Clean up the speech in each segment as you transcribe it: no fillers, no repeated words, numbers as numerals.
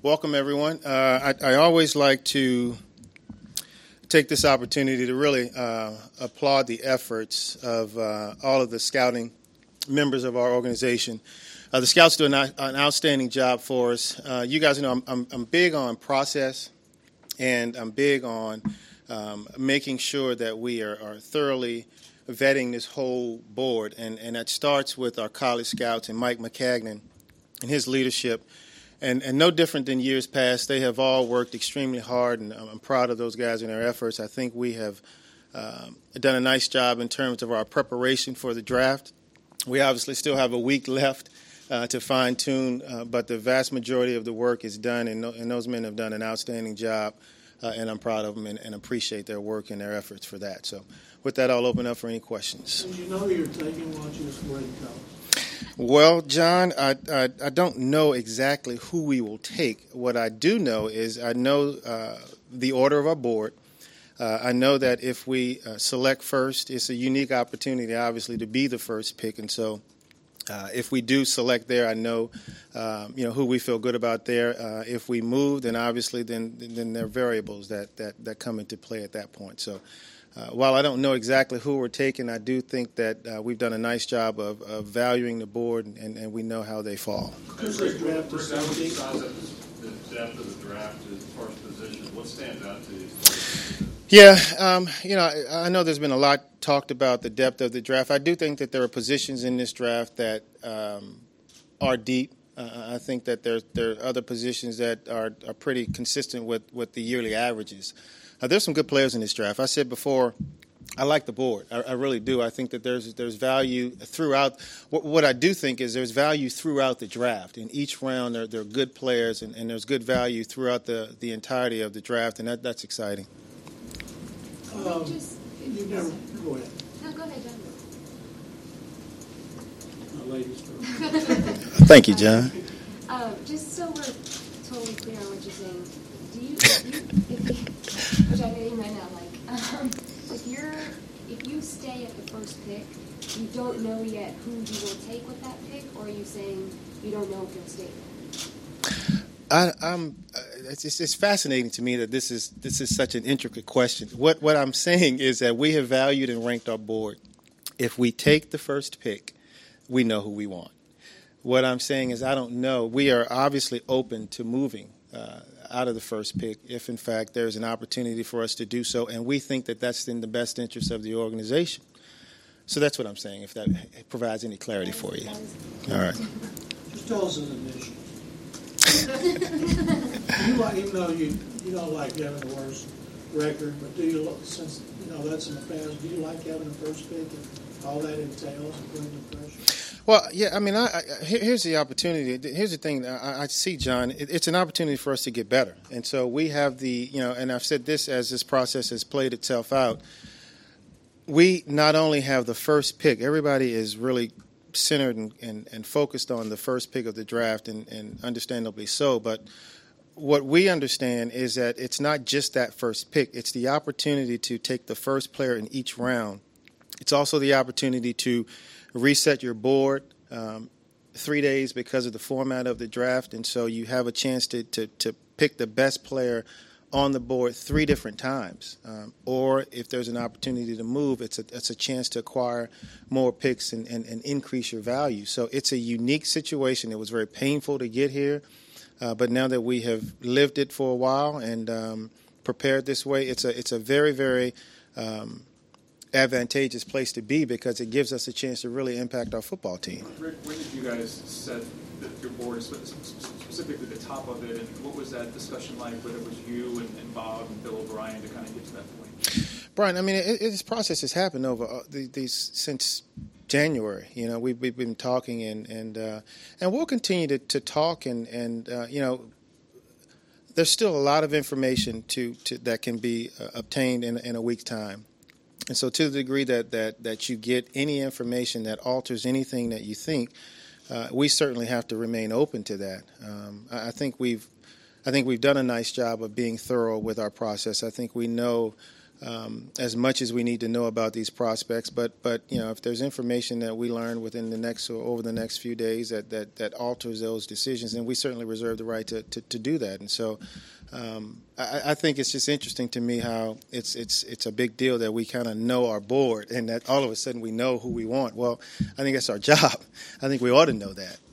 Welcome, everyone. I always like to take this opportunity to really applaud the efforts of all of the scouting members of our organization. The scouts do an outstanding job for us. You guys know I'm big on process, and I'm big on making sure that we are thoroughly vetting this whole board, and that starts with our college scouts and Mike McCagnon and his leadership. And no different than years past, they have all worked extremely hard, and I'm proud of those guys and their efforts. I think we have done a nice job in terms of our preparation for the draft. We obviously still have a week left to fine-tune, but the vast majority of the work is done, and those men have done an outstanding job, and I'm proud of them and appreciate their work and their efforts for that. So with that, I'll open up for any questions. Did you know you're taking what you were in college? Well, John, I don't know exactly who we will take. What I do know is I know the order of our board. I know that if we select first, it's a unique opportunity, obviously, to be the first pick. And so if we do select there, I know who we feel good about there. If we move, then obviously then there are variables that come into play at that point. So while I don't know exactly who we're taking, I do think that we've done a nice job of valuing the board, and we know how they fall. Because the draft is so deep. The depth of the draft as far as position, what stands out to you? Yeah, I know there's been a lot talked about the depth of the draft. I do think that there are positions in this draft that are deep. I think that there are other positions that are pretty consistent with the yearly averages. There's some good players in this draft. I said before, I like the board. I really do. I think that there's value throughout. What I do think is there's value throughout the draft. In each round, there are good players, and there's good value throughout the entirety of the draft, and that's exciting. Go ahead. No, go ahead, John. Ladies first. Thank you, John. Just so we're totally clear on what you're saying, which I know you might not like, if you stay at the first pick, you don't know yet who you will take with that pick, or are you saying you don't know if you'll stay there? It's fascinating to me that this is such an intricate question. What I'm saying is that we have valued and ranked our board. If we take the first pick, we know who we want. What I'm saying is I don't know. We are obviously open to moving out of the first pick if, in fact, there's an opportunity for us to do so, and we think that that's in the best interest of the organization. So that's what I'm saying, if that provides any clarity for you. All right. Just tell us an initial. Even though you don't like having the worst record, but do you, since that's in the past, do you like having the first pick and all that entails, including the pressure? Well, yeah, I mean, here's the opportunity. Here's the thing I see, John. It's an opportunity for us to get better. And so we have and I've said this as this process has played itself out, we not only have the first pick, everybody is really centered and focused on the first pick of the draft, and understandably so, but what we understand is that it's not just that first pick. It's the opportunity to take the first player in each round. It's also the opportunity to reset your board 3 days because of the format of the draft, and so you have a chance to pick the best player on the board 3 different times. Or if there's an opportunity to move, it's a chance to acquire more picks and increase your value. So it's a unique situation. It was very painful to get here, but now that we have lived it for a while and prepared this way, it's a very, very advantageous place to be because it gives us a chance to really impact our football team. Rick, when did you guys set your board, specifically the top of it, and what was that discussion like, whether it was you and Bob and Bill O'Brien to kind of get to that point? Brian, I mean, this process has happened over these since January. We've been talking and we'll continue to talk and there's still a lot of information that can be obtained in a week's time. And so to the degree that you get any information that alters anything that you think, we certainly have to remain open to that. I think we've done a nice job of being thorough with our process. I think we know as much as we need to know about these prospects. But if there's information that we learn within the next or over the next few days that alters those decisions, then we certainly reserve the right to do that. And so I think it's just interesting to me how it's a big deal that we kind of know our board and that all of a sudden we know who we want. Well, I think that's our job. I think we ought to know that.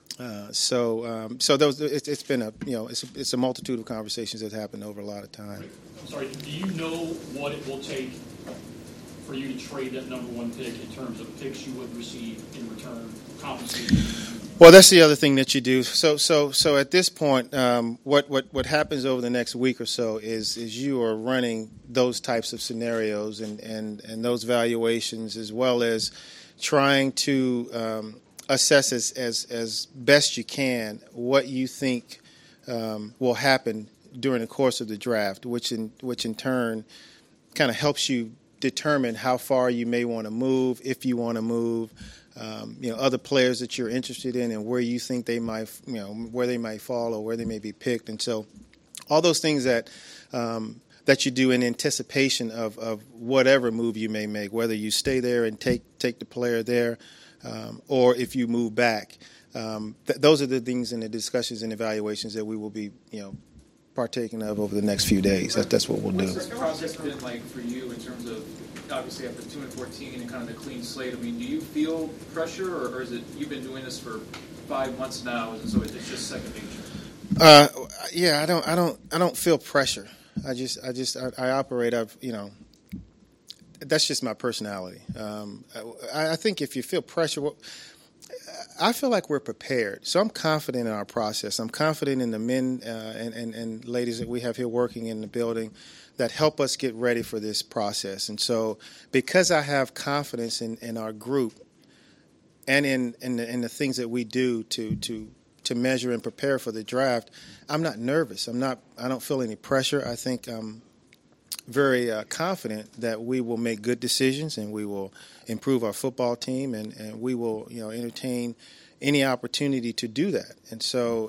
So it's been it's a multitude of conversations that happened over a lot of time. I'm sorry, do you know what it will take for you to trade that number one pick in terms of picks you would receive in return, compensation? Well, that's the other thing that you do. So at this point, what happens over the next week or so is you are running those types of scenarios and those valuations, as well as trying to assess as best you can what you think will happen during the course of the draft, which in turn kind of helps you determine how far you may want to move, if you want to move, other players that you're interested in, and where you think they might, where they might fall or where they may be picked. And so, all those things that you do in anticipation of whatever move you may make, whether you stay there and take the player there, or if you move back, those are the things in the discussions and evaluations that we will be, partaking of over the next few days. That's what we'll do. What's this process been like for you in terms of, obviously after 2-14 and kind of the clean slate? I mean, do you feel pressure, or is it you've been doing this for 5 months now, and so it's just second nature? Yeah, I don't feel pressure. I operate. That's just my personality. I think if you feel pressure, I feel like we're prepared. So I'm confident in our process. I'm confident in the men and ladies that we have here working in the building that help us get ready for this process. And so because I have confidence in our group and in the things that we do to measure and prepare for the draft, I'm not nervous. I don't feel any pressure. I think I'm very confident that we will make good decisions and we will improve our football team and we will entertain any opportunity to do that. And so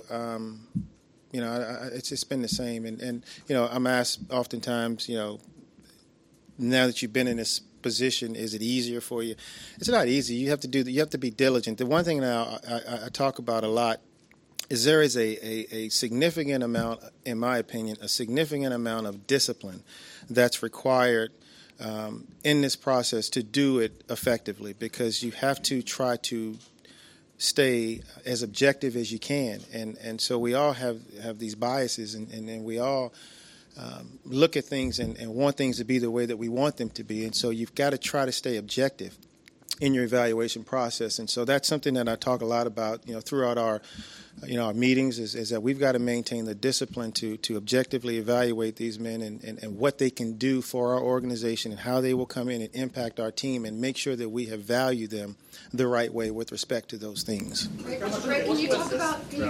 it's just been the same. And I'm asked oftentimes, now that you've been in this position, is it easier for you? It's not easy. You have to be diligent. The one thing that I talk about a lot is there is a significant amount, in my opinion, a significant amount of discipline that's required in this process to do it effectively, because you have to try to stay as objective as you can. And so we all have these biases, and we all look at things and want things to be the way that we want them to be. And so you've got to try to stay objective in your evaluation process. And so that's something that I talk a lot about, throughout our meetings is that we've got to maintain the discipline to objectively evaluate these men and what they can do for our organization and how they will come in and impact our team, and make sure that we have valued them the right way with respect to those things. Rick, can you talk about the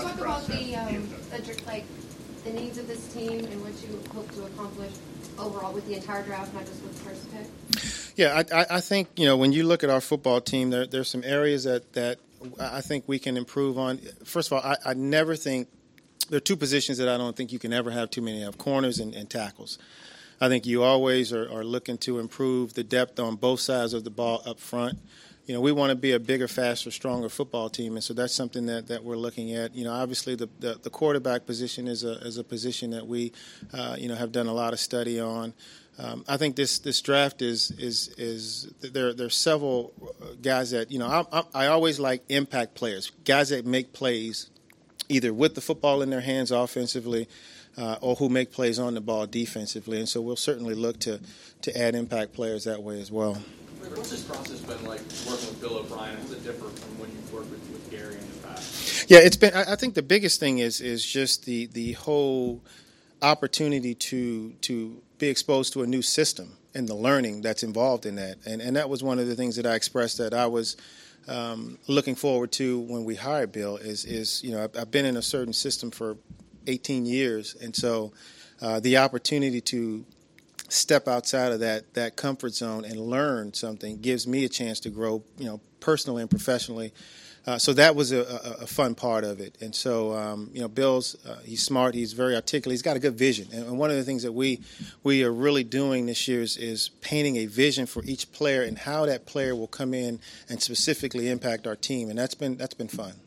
needs of this team and what you hope to accomplish overall with the entire draft, not just with the first pick? Yeah, I think, when you look at our football team, there's some areas that I think we can improve on. First of all, I never think there are two positions that I don't think you can ever have too many of: corners and tackles. I think you always are looking to improve the depth on both sides of the ball up front. We want to be a bigger, faster, stronger football team, and so that's something that we're looking at. Obviously the quarterback position is a position that we have done a lot of study on. I think this draft is there's several guys that I always like impact players, guys that make plays either with the football in their hands offensively or who make plays on the ball defensively, and so we'll certainly look to add impact players that way as well. What's this process been like working with Bill O'Brien? How's it differ from when you've worked with Gary in the past? Yeah, it's been. I think the biggest thing is just the whole opportunity to be exposed to a new system and the learning that's involved in that. And that was one of the things that I expressed that I was looking forward to when we hired Bill is I've been in a certain system for 18 years. And so the opportunity to step outside of that comfort zone and learn something gives me a chance to grow, personally and professionally. So that was a fun part of it. And so, Bill's, he's smart, he's very articulate, he's got a good vision. And one of the things that we are really doing this year is painting a vision for each player and how that player will come in and specifically impact our team. And that's been fun.